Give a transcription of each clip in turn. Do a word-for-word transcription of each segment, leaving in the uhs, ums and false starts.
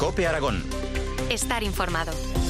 COPE Aragón. Estar informado.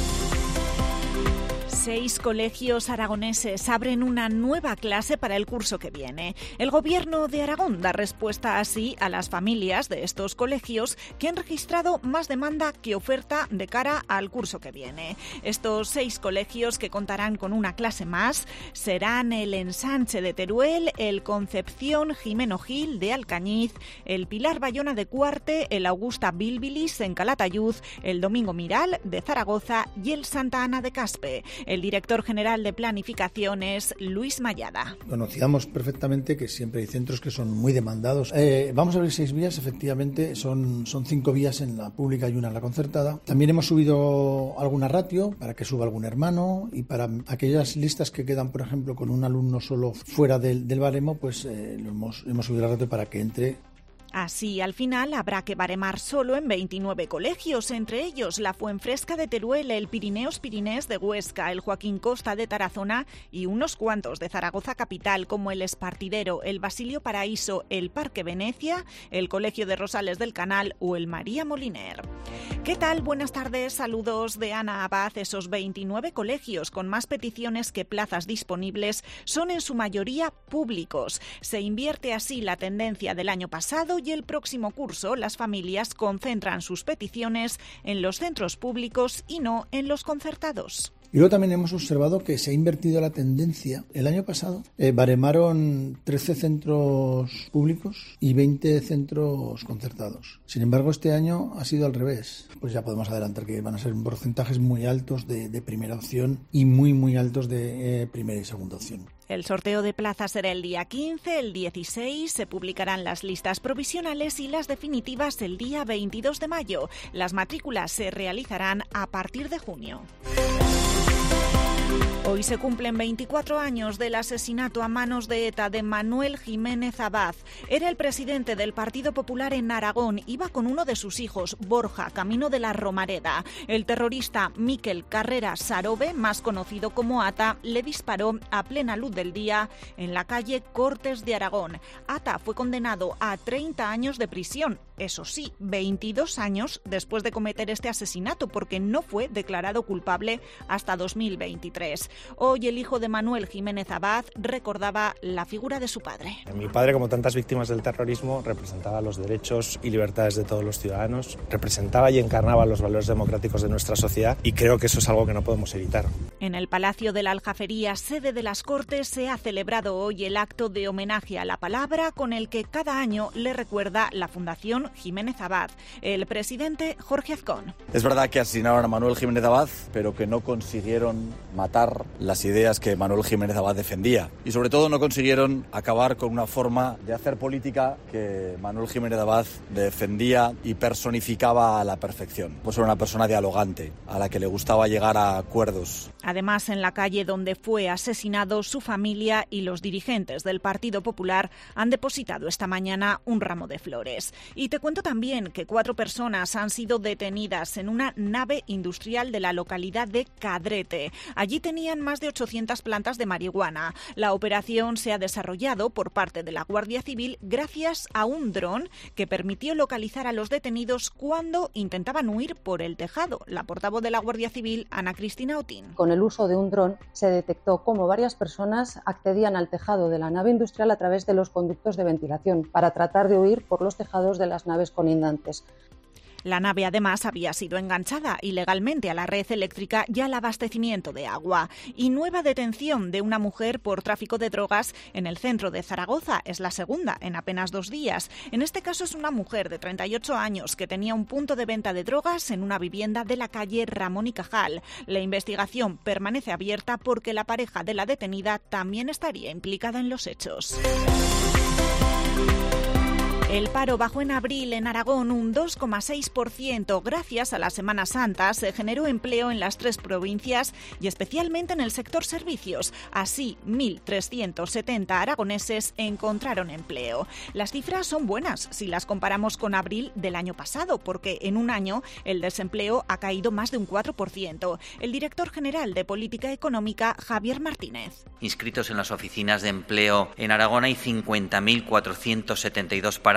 Seis colegios aragoneses abren una nueva clase para el curso que viene. El Gobierno de Aragón da respuesta así a las familias de estos colegios que han registrado más demanda que oferta de cara al curso que viene. Estos seis colegios, que contarán con una clase más, serán el Ensanche de Teruel, el Concepción Jimeno Gil de Alcañiz, el Pilar Bayona de Cuarte, el Augusta Bilbilis en Calatayud, el Domingo Miral de Zaragoza y el Santa Ana de Caspe. El director general de Planificación es Luis Mayada. Conocíamos perfectamente que siempre hay centros que son muy demandados. Eh, vamos a abrir seis vías, efectivamente, son, son cinco vías en la pública y una en la concertada. También hemos subido alguna ratio para que suba algún hermano, y para aquellas listas que quedan, por ejemplo, con un alumno solo fuera del, del baremo, pues eh, lo hemos, hemos subido la ratio para que entre. Así, al final, habrá que baremar solo en veintinueve colegios, entre ellos la Fuenfresca de Teruel, el Pirineos Pirinés de Huesca, el Joaquín Costa de Tarazona y unos cuantos de Zaragoza capital, como el Espartidero, el Basilio Paraíso, el Parque Venecia, el Colegio de Rosales del Canal o el María Moliner. ¿Qué tal? Buenas tardes, saludos de Ana Abad. Esos veintinueve colegios con más peticiones que plazas disponibles son en su mayoría públicos. Se invierte así la tendencia del año pasado, y el próximo curso las familias concentran sus peticiones en los centros públicos y no en los concertados. Y luego también hemos observado que se ha invertido la tendencia. El año pasado eh, baremaron trece centros públicos y veinte centros concertados. Sin embargo, este año ha sido al revés. Pues ya podemos adelantar que van a ser porcentajes muy altos de, de primera opción y muy, muy altos de eh, primera y segunda opción. El sorteo de plazas será el día quince, el dieciséis, se publicarán las listas provisionales y las definitivas el día veintidós de mayo. Las matrículas se realizarán a partir de junio. Hoy se cumplen veinticuatro años del asesinato a manos de ETA de Manuel Jiménez Abad. Era el presidente del Partido Popular en Aragón. Iba con uno de sus hijos, Borja, camino de la Romareda. El terrorista Miquel Carrera Sarobe, más conocido como Ata, le disparó a plena luz del día en la calle Cortes de Aragón. Ata fue condenado a treinta años de prisión. Eso sí, veintidós años después de cometer este asesinato, porque no fue declarado culpable hasta dos mil veintitrés. Hoy el hijo de Manuel Jiménez Abad recordaba la figura de su padre. Mi padre, como tantas víctimas del terrorismo, representaba los derechos y libertades de todos los ciudadanos, representaba y encarnaba los valores democráticos de nuestra sociedad, y creo que eso es algo que no podemos evitar. En el Palacio de la Aljafería, sede de las Cortes, se ha celebrado hoy el acto de homenaje a la palabra, con el que cada año le recuerda la Fundación Jiménez Abad. El presidente Jorge Azcón. Es verdad que asesinaron a Manuel Jiménez Abad, pero que no consiguieron matar las ideas que Manuel Jiménez Abad defendía. Y sobre todo no consiguieron acabar con una forma de hacer política que Manuel Jiménez Abad defendía y personificaba a la perfección. Pues era una persona dialogante, a la que le gustaba llegar a acuerdos. Además, en la calle donde fue asesinado, su familia y los dirigentes del Partido Popular han depositado esta mañana un ramo de flores. Y te cuento también que cuatro personas han sido detenidas en una nave industrial de la localidad de Cadrete. Allí tenían más de ochocientas plantas de marihuana. La operación se ha desarrollado por parte de la Guardia Civil gracias a un dron que permitió localizar a los detenidos cuando intentaban huir por el tejado. La portavoz de la Guardia Civil, Ana Cristina Otín. Con el uso de un dron se detectó cómo varias personas accedían al tejado de la nave industrial a través de los conductos de ventilación para tratar de huir por los tejados de las naves colindantes. La nave además había sido enganchada ilegalmente a la red eléctrica y al abastecimiento de agua. Y nueva detención de una mujer por tráfico de drogas en el centro de Zaragoza. Es la segunda en apenas dos días. En este caso es una mujer de treinta y ocho años que tenía un punto de venta de drogas en una vivienda de la calle Ramón y Cajal. La investigación permanece abierta porque la pareja de la detenida también estaría implicada en los hechos. El paro bajó en abril en Aragón un dos coma seis por ciento. Gracias a la Semana Santa se generó empleo en las tres provincias y especialmente en el sector servicios. Así, mil trescientos setenta aragoneses encontraron empleo. Las cifras son buenas si las comparamos con abril del año pasado, porque en un año el desempleo ha caído más de un cuatro por ciento. El director general de Política Económica, Javier Martínez. Inscritos en las oficinas de empleo en Aragón hay cincuenta mil cuatrocientos setenta y dos parados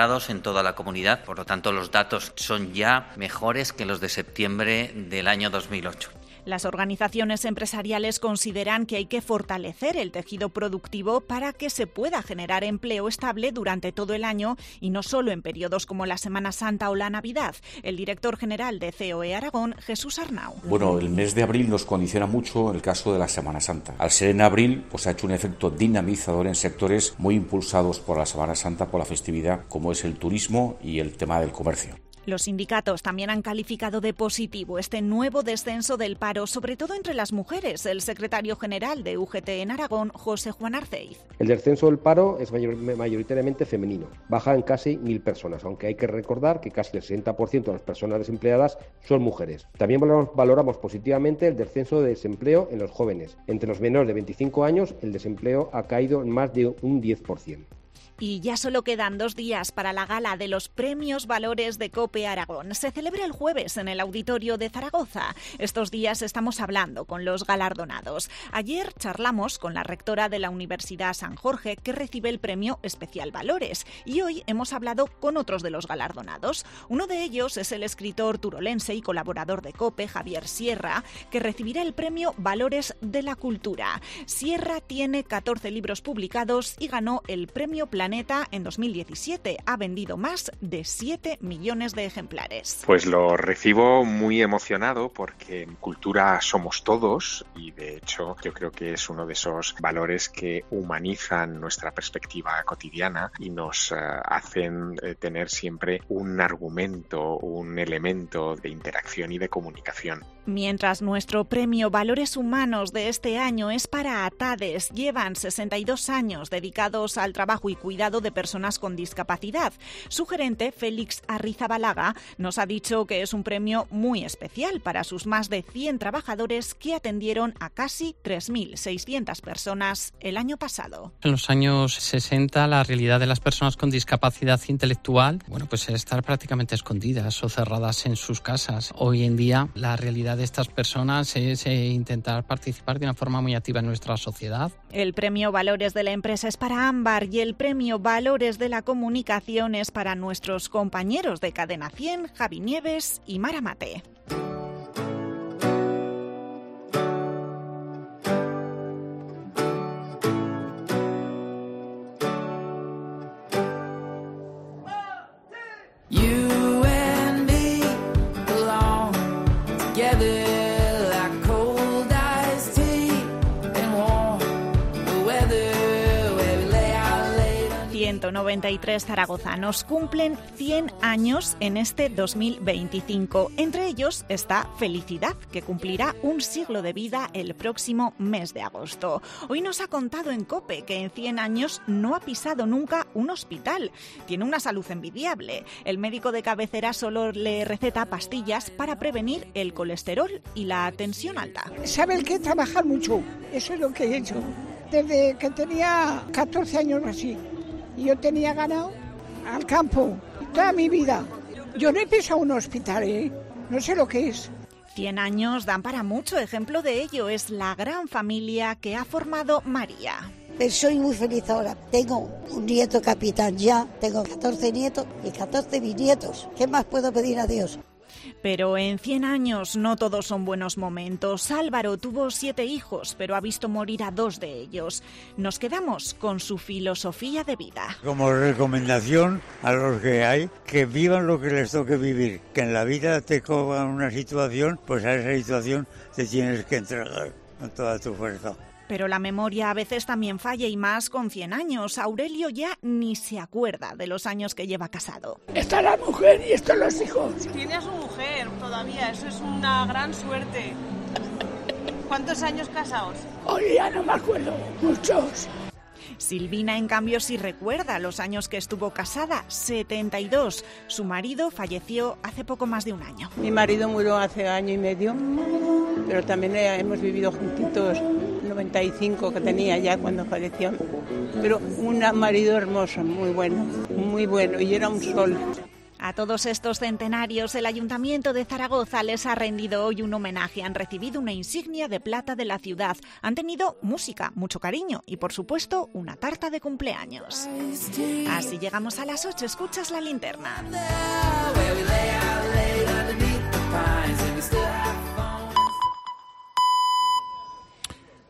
infectados en toda la comunidad. Por lo tanto, los datos son ya mejores que los de septiembre del año dos mil ocho. Las organizaciones empresariales consideran que hay que fortalecer el tejido productivo para que se pueda generar empleo estable durante todo el año y no solo en periodos como la Semana Santa o la Navidad. El director general de C O E Aragón, Jesús Arnau. Bueno, el mes de abril nos condiciona mucho el caso de la Semana Santa. Al ser en abril, pues ha hecho un efecto dinamizador en sectores muy impulsados por la Semana Santa, por la festividad, como es el turismo y el tema del comercio. Los sindicatos también han calificado de positivo este nuevo descenso del paro, sobre todo entre las mujeres. El secretario general de U G T en Aragón, José Juan Arceiz. El descenso del paro es mayor, mayoritariamente femenino. Baja en casi mil personas, aunque hay que recordar que casi el sesenta por ciento de las personas desempleadas son mujeres. También valoramos, valoramos positivamente el descenso de desempleo en los jóvenes. Entre los menores de veinticinco años, el desempleo ha caído en más de un diez por ciento. Y ya solo quedan dos días para la gala de los Premios Valores de COPE Aragón. Se celebra el jueves en el Auditorio de Zaragoza. Estos días estamos hablando con los galardonados. Ayer charlamos con la rectora de la Universidad San Jorge, que recibe el Premio Especial Valores. Y hoy hemos hablado con otros de los galardonados. Uno de ellos es el escritor turolense y colaborador de COPE, Javier Sierra, que recibirá el Premio Valores de la Cultura. Sierra tiene catorce libros publicados y ganó el Premio Planeta en dos mil diecisiete. Ha vendido más de siete millones de ejemplares. Pues lo recibo muy emocionado porque en cultura somos todos y de hecho yo creo que es uno de esos valores que humanizan nuestra perspectiva cotidiana y nos uh, hacen uh, tener siempre un argumento, un elemento de interacción y de comunicación. Mientras nuestro premio Valores Humanos de este año es para ATADES, llevan sesenta y dos años dedicados al trabajo y cuidado de personas con discapacidad. Su gerente, Félix Arrizabalaga, nos ha dicho que es un premio muy especial para sus más de cien trabajadores que atendieron a casi tres mil seiscientas personas el año pasado. En los años sesenta, la realidad de las personas con discapacidad intelectual, bueno, pues estar prácticamente escondidas o cerradas en sus casas. Hoy en día, la realidad de estas personas es eh, intentar participar de una forma muy activa en nuestra sociedad. El premio Valores de la empresa es para Ámbar y el premio Valores de la comunicación es para nuestros compañeros de Cadena cien, Javi Nieves y Mara Mate. ciento noventa y tres zaragozanos cumplen cien años en este dos mil veinticinco. Entre ellos está Felicidad, que cumplirá un siglo de vida el próximo mes de agosto. Hoy nos ha contado en COPE que en cien años no ha pisado nunca un hospital. Tiene una salud envidiable. El médico de cabecera solo le receta pastillas para prevenir el colesterol y la tensión alta. Sabe que trabajar mucho, eso es lo que he hecho. Desde que tenía catorce años o así. Yo tenía ganado al campo toda mi vida. Yo no he pisado un hospital, ¿eh? No sé lo que es. Cien años dan para mucho. Ejemplo de ello es la gran familia que ha formado María. Soy muy feliz ahora. Tengo un nieto capitán ya, tengo catorce nietos y catorce bisnietos. ¿Qué más puedo pedir a Dios? Pero en cien años no todos son buenos momentos. Álvaro tuvo siete hijos, pero ha visto morir a dos de ellos. Nos quedamos con su filosofía de vida. Como recomendación a los que hay, que vivan lo que les toque vivir. Que en la vida te coja una situación, pues a esa situación te tienes que entregar con toda tu fuerza. Pero la memoria a veces también falla y más con cien años. Aurelio ya ni se acuerda de los años que lleva casado. Está la mujer y están los hijos. Tiene a su mujer todavía, eso es una gran suerte. ¿Cuántos años casados? Hoy ya no me acuerdo, muchos. Silvina, en cambio, sí recuerda los años que estuvo casada, setenta y dos. Su marido falleció hace poco más de un año. Mi marido murió hace año y medio, pero también hemos vivido juntitos, noventa y cinco que tenía ya cuando falleció. Pero un marido hermoso, muy bueno, muy bueno, y era un sol. A todos estos centenarios, el Ayuntamiento de Zaragoza les ha rendido hoy un homenaje. Han recibido una insignia de plata de la ciudad. Han tenido música, mucho cariño y, por supuesto, una tarta de cumpleaños. Así llegamos a las ocho. Escuchas La Linterna.